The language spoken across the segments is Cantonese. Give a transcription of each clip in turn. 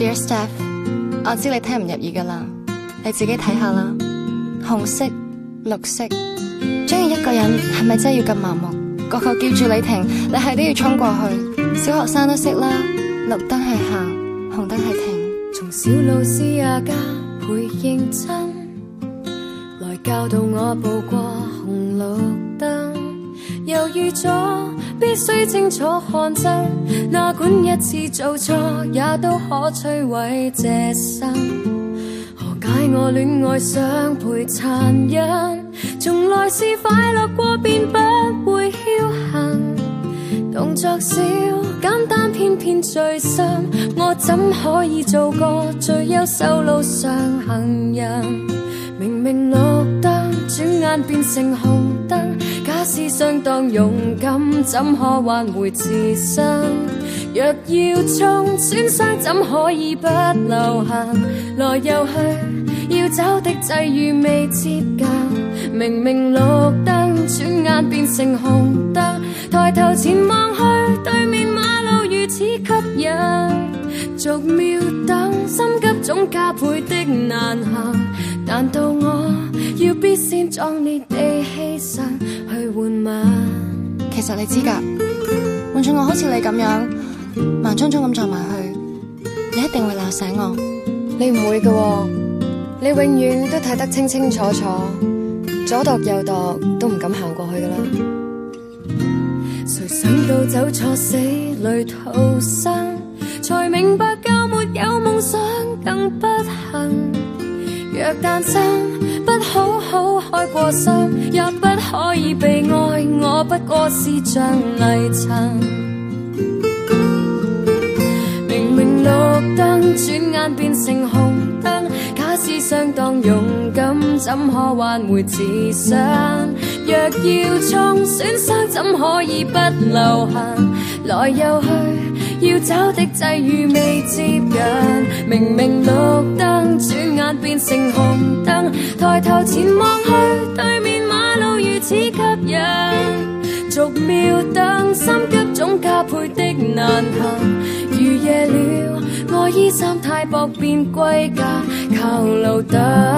Dear Steph， 我知你聽唔入耳噶啦，你自己睇下啦。紅色、綠色，中意一個人係咪真係要咁盲目？個個叫住你停，你係都要衝過去。小學生都識啦，綠燈係行，紅燈係停。 從小老師也加倍認真，來教導我步過紅綠燈。猶豫咗，必須清楚看真，哪管一次做錯，也都可摧毀這生。何解我戀愛相配殘忍？從來是快樂過便不會僥倖，動作小簡單偏偏最深，我怎可以做個最優秀路上行人？明明綠燈，轉眼變成紅燈，假使相當勇敢，怎可挽回自身？若要衝，損傷怎可以不留痕？來又去，要找的際遇未接近。明明綠燈，轉眼變成紅燈，抬頭前望去，對面馬路如此吸引。逐秒等，心急總加倍的難行。難道我要必先壯烈地犧牲去換吻？ 其實你知㗎，換咗我好似你咁樣盲舂舂咁撞埋去，你一定會鬧醒我。 你唔會㗎喎，你永遠都睇得清清楚楚，左度右度都唔敢行過去㗎啦。誰想到走錯死裏逃生，才明白夠沒有夢想更不幸。若誕生不好好開過心，也不可以被愛，我不過是像泥塵。明明綠燈，轉眼變成紅燈，假使相當勇敢，怎可挽回自身？若要衝，損傷怎可以不留痕？來又去，要找的際遇未接近。明明綠燈，轉眼變成紅燈，抬頭前望去，對面馬路如此吸引。逐秒等，心急總加倍的難行。如夜了，我衣衫太薄便歸家靠路燈。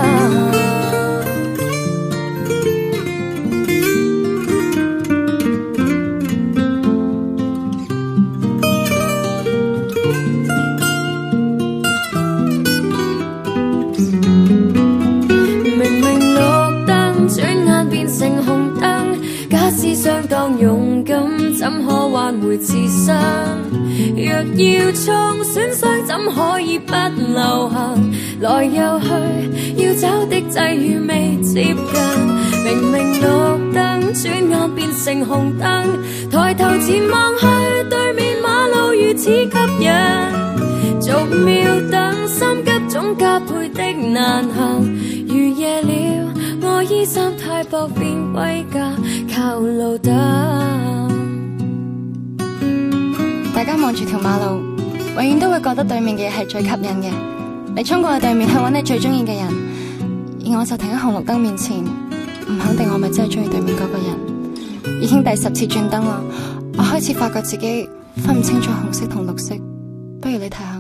相當勇敢，怎可挽回自身？若要衝，損傷怎可以不留痕？來又去，要找的際遇未接近。明明綠燈，轉眼變成紅燈，抬頭前望去，對面馬路如此吸引。逐秒等，心急總加倍的難行。如夜了，我衣衫太薄便歸家靠路燈。 大家望住條馬路，永遠都會覺得對面嘅嘢係最吸引嘅。你衝過去對面去揾你最中意嘅人，而我就停喺紅綠燈面前，唔肯定我咪真係中意對面嗰個人。已經第10次轉燈啦，我開始發覺自己分唔清楚紅色同綠色，不如你睇下。